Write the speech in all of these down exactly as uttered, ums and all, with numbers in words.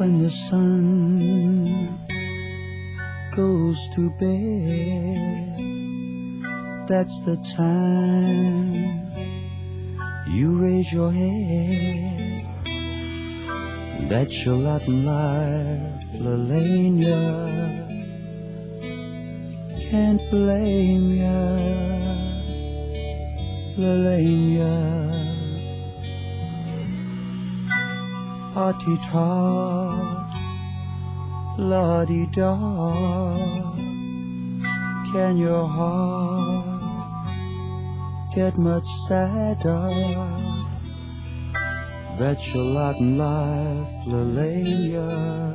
when the sun goes to bed, that's the time you raise your head. That's your lot in life, Lelania. Can't blame ya, Lelania. Hearty-tot, la-di-da. Can your heart get much sadder? That's your lot in life, Lelania.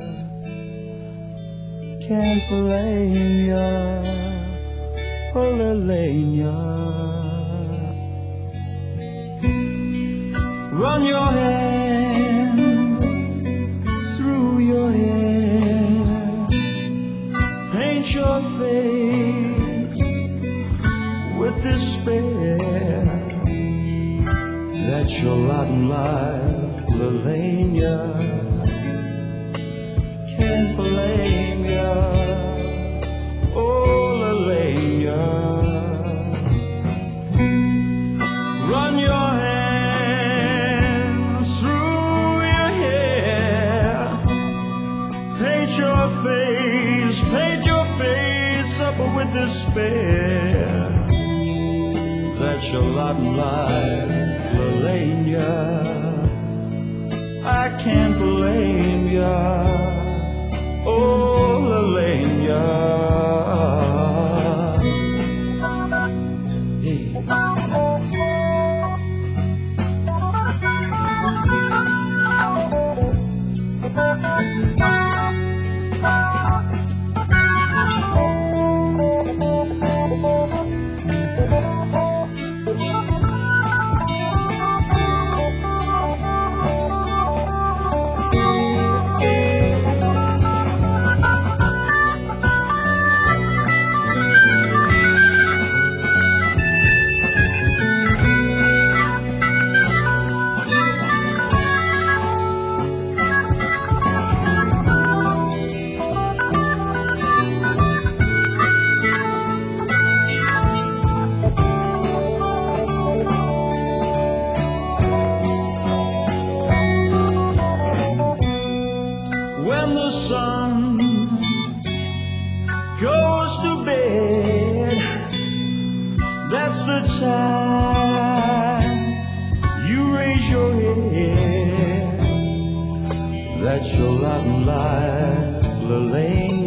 Can't blame ya, oh Lelania. Run your hand through your hair, paint your face with despair. That's your lot in life, Lelania. Can't blame ya, oh Lelania. Run your hand through your hair, paint your face, paint your face up with despair. That's your lot in life, Lelania. I can't blame ya, oh Lelania. Hey. When the sun goes to bed, that's the time you raise your head. That's your lot in life, Lelania.